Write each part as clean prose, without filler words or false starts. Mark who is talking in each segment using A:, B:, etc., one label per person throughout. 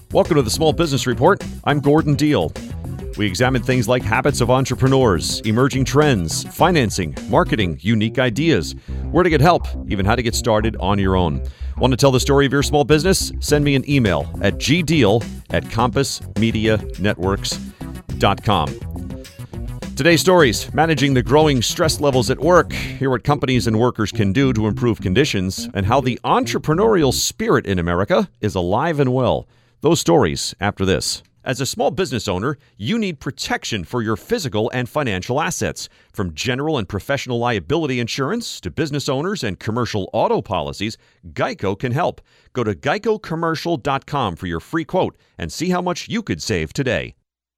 A: Welcome to the Small Business Report. I'm Gordon Deal. We examine things like habits of entrepreneurs, emerging trends, financing, marketing, unique ideas, where to get help, even how to get started on your own. Want to tell the story of your small business? Send me an email at gdeal@compassmedianetworks.com. Today's stories: managing the growing stress levels at work, hear what companies and workers can do to improve conditions, and how the entrepreneurial spirit in America is alive and well. Those stories after this. As a small business owner, you need protection for your physical and financial assets. From general and professional liability insurance to business owners and commercial auto policies, Geico can help. Go to GeicoCommercial.com for your free quote and see how much you could save today.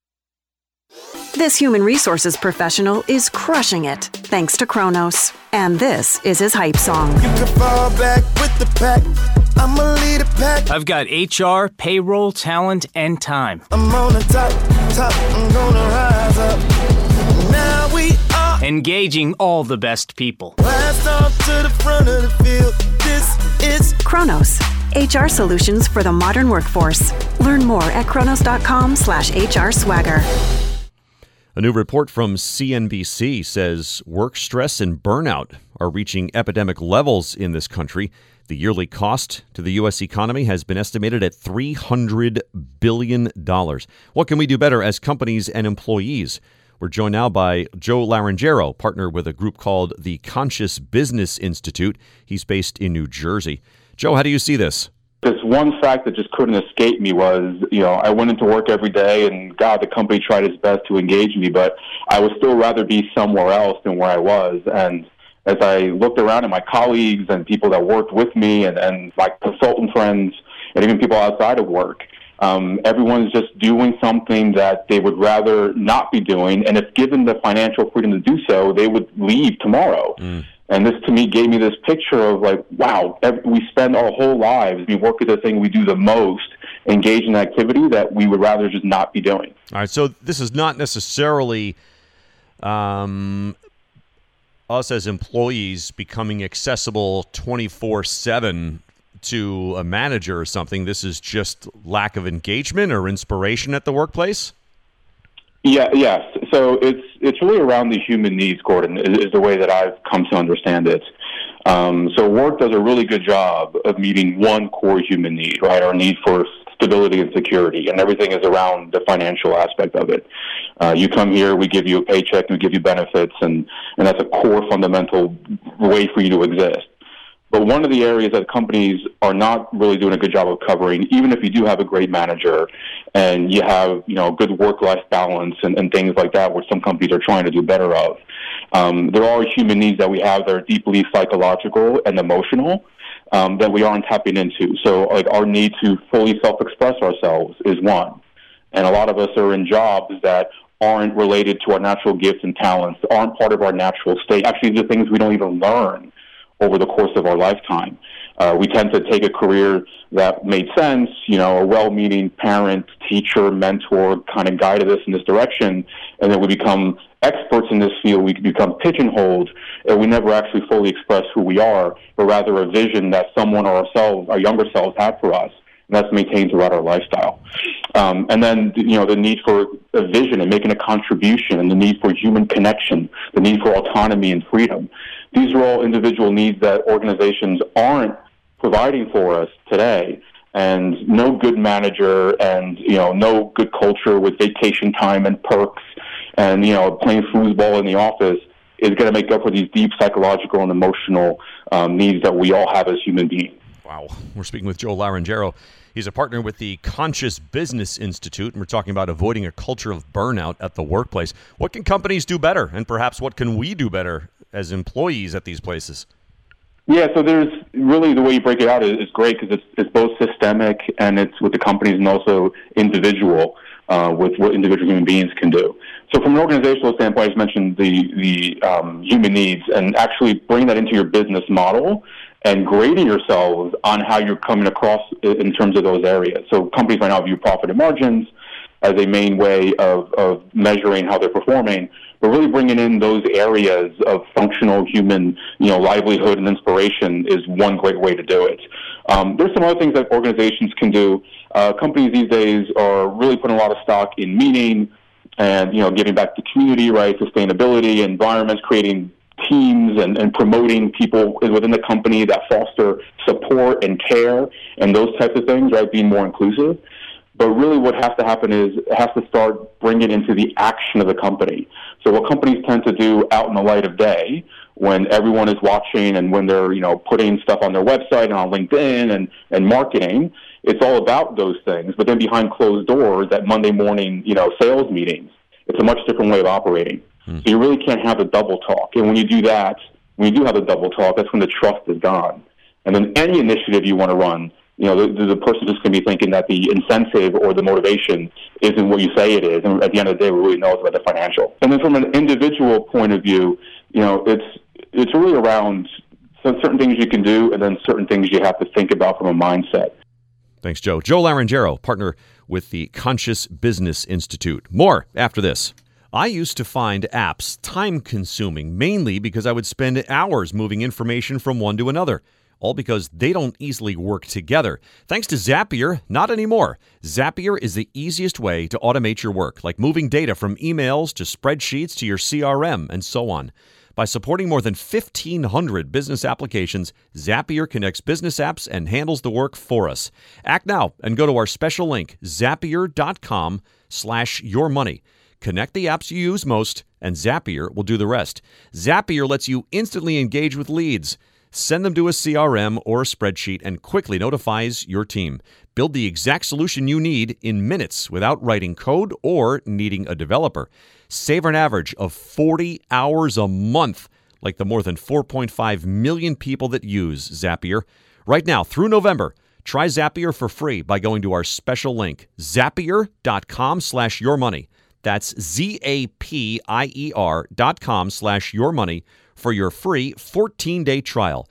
B: This human resources professional is crushing it, thanks to Kronos. And this is his hype song.
C: You can fall back with the pack. I'ma lead a pack.
D: I've got HR, payroll, talent, and time.
C: I'm on the top, I'm gonna rise up. Now we are
D: engaging all the best people.
C: blast off to the front of the field. This is
B: Kronos, HR solutions for the modern workforce. Learn more at kronos.com/HR swagger.
A: A new report from CNBC says work stress and burnout are reaching epidemic levels in this country. The yearly cost to the U.S. economy has been estimated at $300 billion. What can we do better as companies and employees? We're joined now by Joe Larangero, partner with a group called the Conscious Business Institute. He's based in New Jersey. Joe, how do you see this?
E: This one fact that just couldn't escape me was, I went into work every day and God, the company tried its best to engage me, but I would still rather be somewhere else than where I was. And as I looked around at my colleagues and people that worked with me and my consultant friends and even people outside of work, everyone's just doing something that they would rather not be doing. And if given the financial freedom to do so, they would leave tomorrow. And this, to me, gave me this picture of like, wow, we spend our whole lives, we work at the thing we do the most, engage in activity that we would rather just not be doing.
A: All right, so this is not necessarily us as employees becoming accessible 24/7 to a manager or something. This is just lack of engagement or inspiration at the workplace?
E: Yes. So it's really around the human needs, Gordon, is the way that I've come to understand it. So work does a really good job of meeting one core human need, right? Our need for stability and security, and everything is around the financial aspect of it. You come here, we give you a paycheck, we give you benefits, and that's a core fundamental way for you to exist. But one of the areas that companies are not really doing a good job of covering, even if you do have a great manager and you have, good work-life balance and things like that, which some companies are trying to do better of, there are human needs that we have that are deeply psychological and emotional that we aren't tapping into. So, like, our need to fully self-express ourselves is one. And a lot of us are in jobs that aren't related to our natural gifts and talents, aren't part of our natural state. Actually, the things we don't even learn over the course of our lifetime. We tend to take a career that made sense, a well-meaning parent, teacher, mentor kind of guided us in this direction, and then we become experts in this field. We become pigeonholed, and we never actually fully express who we are, but rather a vision that someone or ourselves, our younger selves, had for us, and that's maintained throughout our lifestyle. And then, the need for a vision and making a contribution, and the need for human connection, the need for autonomy and freedom. These are all individual needs that organizations aren't providing for us today. And no good manager and, no good culture with vacation time and perks and, playing foosball in the office is going to make up for these deep psychological and emotional needs that we all have as human beings.
A: Wow. We're speaking with Joe Larangero. He's a partner with the Conscious Business Institute, and we're talking about avoiding a culture of burnout at the workplace. What can companies do better, and perhaps what can we do better as employees at these places?
E: Yeah, so there's really, the way you break it out is great because it's both systemic and it's with the companies and also individual with what individual human beings can do. So from an organizational standpoint, I just mentioned the human needs, and actually bring that into your business model and grading yourselves on how you're coming across in terms of those areas. So companies right now view profit and margins as a main way of measuring how they're performing, but really bringing in those areas of functional human, livelihood and inspiration is one great way to do it. There's some other things that organizations can do. companies these days are really putting a lot of stock in meaning and, giving back to community, right, sustainability, environments, creating teams and promoting people within the company that foster support and care and those types of things, right, being more inclusive. But really what has to happen is it has to start bringing into the action of the company. So what companies tend to do out in the light of day when everyone is watching and when they're, putting stuff on their website and on LinkedIn and marketing, it's all about those things. But then behind closed doors at Monday morning, sales meetings, it's a much different way of operating. So you really can't have a double talk. And when you do that, when you do have a double talk, that's when the trust is gone. And then any initiative you want to run, the person just going to be thinking that the incentive or the motivation isn't what you say it is. And at the end of the day, we really know it's about the financial. And then from an individual point of view, it's really around certain things you can do and then certain things you have to think about from a mindset.
A: Thanks, Joe. Joe Larangero, partner with the Conscious Business Institute. More after this. I used to find apps time-consuming, mainly because I would spend hours moving information from one to another, all because they don't easily work together. Thanks to Zapier, not anymore. Zapier is the easiest way to automate your work, like moving data from emails to spreadsheets to your CRM and so on. By supporting more than 1,500 business applications, Zapier connects business apps and handles the work for us. Act now and go to our special link, zapier.com/yourmoney. Connect the apps you use most, and Zapier will do the rest. Zapier lets you instantly engage with leads. Send them to a CRM or a spreadsheet and quickly notifies your team. Build the exact solution you need in minutes without writing code or needing a developer. Save an average of 40 hours a month, like the more than 4.5 million people that use Zapier. Right now, through November, try Zapier for free by going to our special link, zapier.com/yourmoney. That's zapier.com/yourmoney for your free 14-day trial.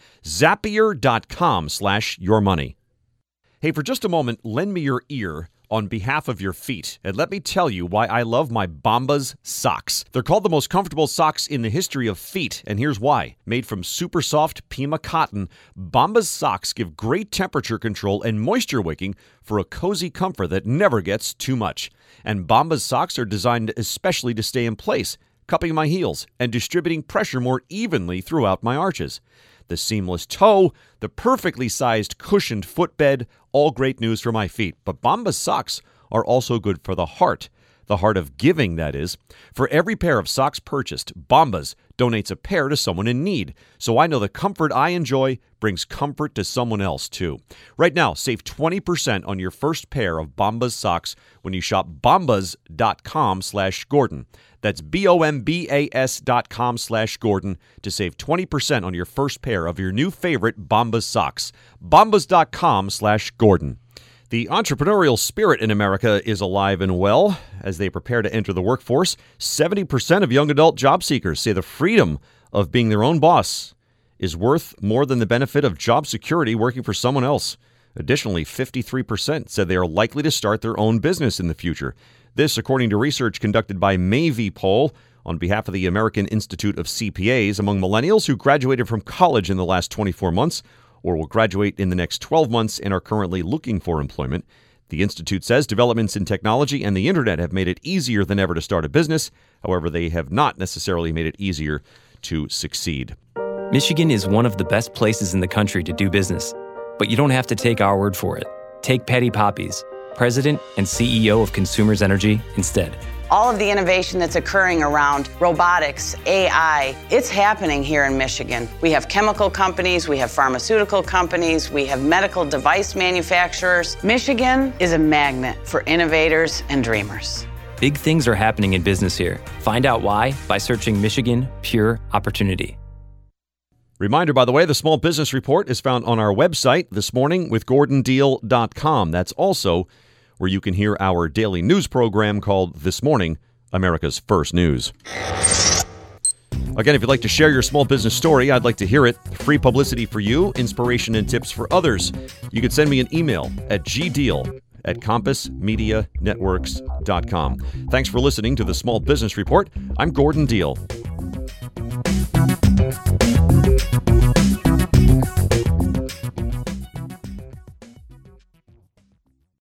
A: Zapier.com/yourmoney. Hey, for just a moment, lend me your ear on behalf of your feet, and let me tell you why I love my Bombas socks. They're called the most comfortable socks in the history of feet, and here's why. Made from super soft Pima cotton, Bombas socks give great temperature control and moisture wicking for a cozy comfort that never gets too much. And Bombas socks are designed especially to stay in place, cupping my heels and distributing pressure more evenly throughout my arches. The seamless toe, the perfectly sized cushioned footbed, all great news for my feet. But Bombas socks are also good for the heart of giving, that is. For every pair of socks purchased, Bombas donates a pair to someone in need. So I know the comfort I enjoy brings comfort to someone else, too. Right now, save 20% on your first pair of Bombas socks when you shop bombas.com/Gordon. That's BOMBAS.com/Gordon to save 20% on your first pair of your new favorite Bombas socks. Bombas.com/Gordon. The entrepreneurial spirit in America is alive and well. As they prepare to enter the workforce, 70% of young adult job seekers say the freedom of being their own boss is worth more than the benefit of job security working for someone else. Additionally, 53% said they are likely to start their own business in the future. This, according to research conducted by Mavie Poll on behalf of the American Institute of CPAs among millennials who graduated from college in the last 24 months or will graduate in the next 12 months and are currently looking for employment. The Institute says developments in technology and the internet have made it easier than ever to start a business. However, they have not necessarily made it easier to succeed.
F: Michigan is one of the best places in the country to do business, but you don't have to take our word for it. Take Patty Poppies, President and CEO of Consumers Energy, instead.
G: All of the innovation that's occurring around robotics, AI, it's happening here in Michigan. We have chemical companies, we have pharmaceutical companies, we have medical device manufacturers. Michigan is a magnet for innovators and dreamers.
F: Big things are happening in business here. Find out why by searching Michigan Pure Opportunity.
A: Reminder, by the way, the Small Business Report is found on our website, thismorningwithgordondeal.com. That's also where you can hear our daily news program called This Morning, America's First News. Again, if you'd like to share your small business story, I'd like to hear it. Free publicity for you, inspiration and tips for others. You can send me an email at gdeal@compassmedianetworks.com. Thanks for listening to the Small Business Report. I'm Gordon Deal.